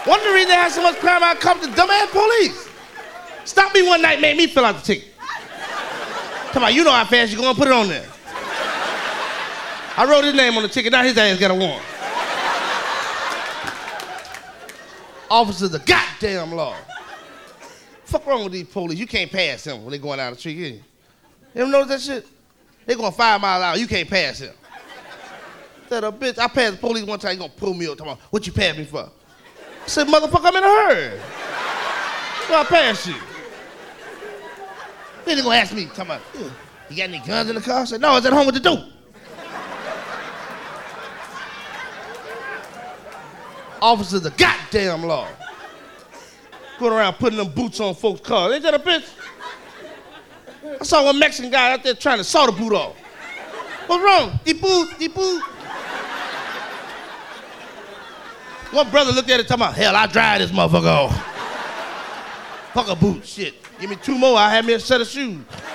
One of the reasons they had so much crime, I caught the dumbass police. Stopped me one night, made me fill out the ticket. Come on, you know how fast you gonna put it on there. I wrote his name on the ticket, now his ass got a warrant. Officers of the goddamn law. Fuck wrong with these police? You can't pass them when they going down the street. You ever notice that shit? They going 5 miles an hour, you can't pass him. Said a bitch, I passed the police one time, he gonna pull me up, talking about, what you passed me for? I said, motherfucker, I'm in a hurry. So I passed you. Then they gonna ask me, talking about, you got any guns in the car? I said, no, it's at home with the dope. Officers of the goddamn law. Going around putting them boots on folks' cars. Ain't that a bitch? I saw one Mexican guy out there trying to saw the boot off. What's wrong? The boot. One brother looked at it talking about, hell, I drive this motherfucker off. Fuck a boot, shit. Give me 2 more, I'll have me a set of shoes.